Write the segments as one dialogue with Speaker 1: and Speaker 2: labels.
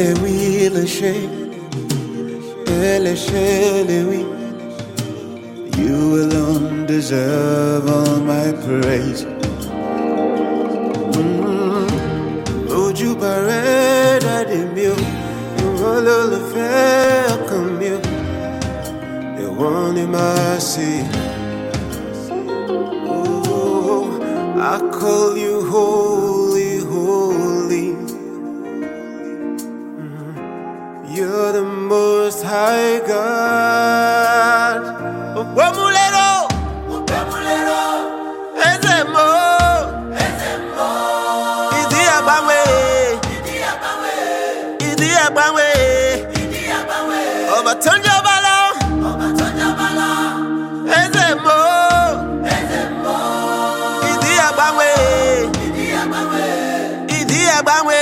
Speaker 1: oui, oui. You alone deserve all my praise. Ojú bàrẹ́ dàdé mi o, ìwọ lólùfẹ́ ọkàn mi o, ìwọ ni màá sí. Oh, I call you holy, holy. You're the most high God. Wamulero, Ezemo, Idi Abawe, Obatonja Bala, Ezemo, Idi Abawe.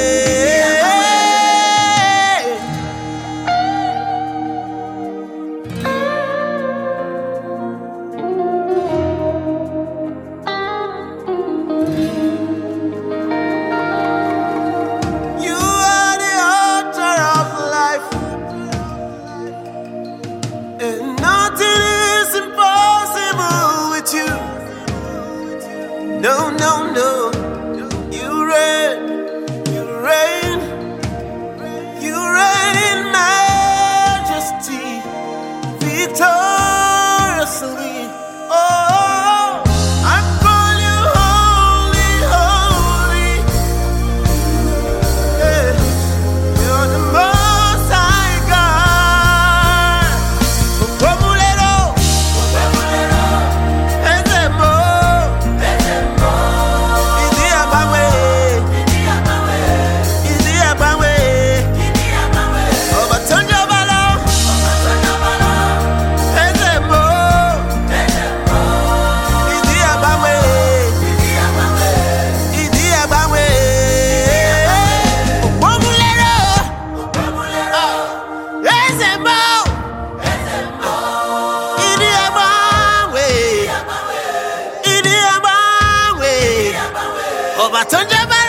Speaker 1: No, no, no. You reign in majesty, victoriously. Oh, I call you holy, holy. Yeah. You're the most high God. Wamulero, Ezemo. Obatonja